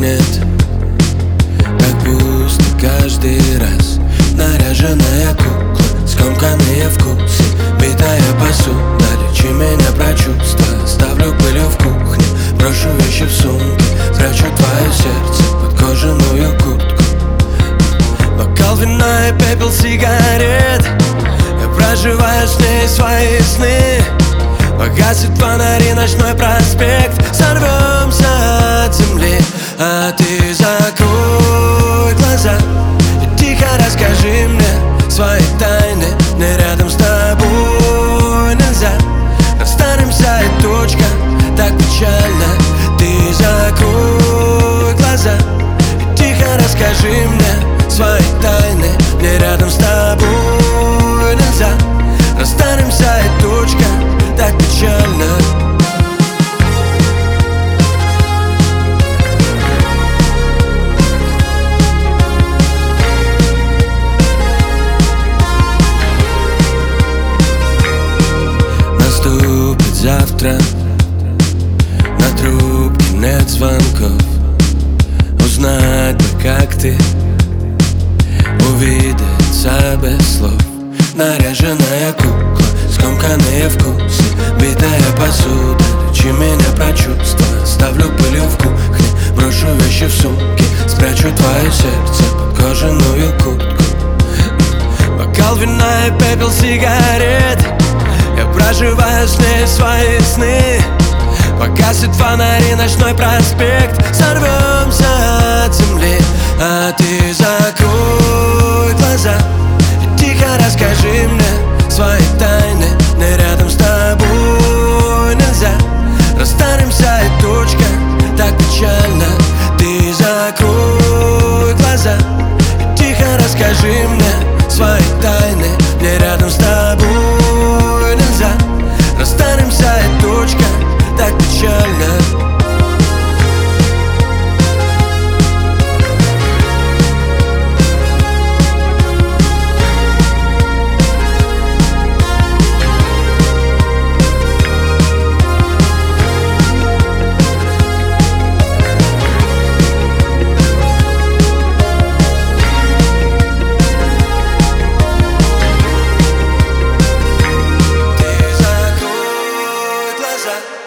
нет. Так пусто каждый раз. Наряженная кукла, скомканные вкусы, битая посуда. Лечи меня про чувства, ставлю пылью в кухне, брошу вещи в сумке, прячу твое сердце под кожаную куртку. Бокал вина и пепел сигарет, я проживаю с ней свои сны. Погасит фонари, ночной проспект, сорвемся от земли. А ты закрой глаза и тихо расскажи мне свои тайны. Мне рядом с тобой нельзя. Расстанемся и точка, так печально. Ты закрой глаза и тихо расскажи мне свои тайны. Мне рядом с тобой нельзя. Расстанемся и точка, так печально. Наступит завтра, на трубке нет звонков. Узнать бы, как ты, увидеться без слов. Наряженная кукла, скомканные вкусы, битая посуда. Лечи меня про чувства, ставлю пылью в кухне, брошу вещи в сумке, спрячу твое сердце под кожаную куртку. Бокал вина и пепел сигарет, я проживаю с ней свои сны. Погасит фонари, ночной проспект, сорвемся от земли. А ты закрой глаза и тихо расскажи мне свои тайны. Мне рядом с тобой нельзя. Расстанемся и точка, так печально. Ты закрой глаза и тихо расскажи мне свои тайны. Мне рядом с тобой нельзя. Расстанемся и точка, так печально. Ты закрой глаза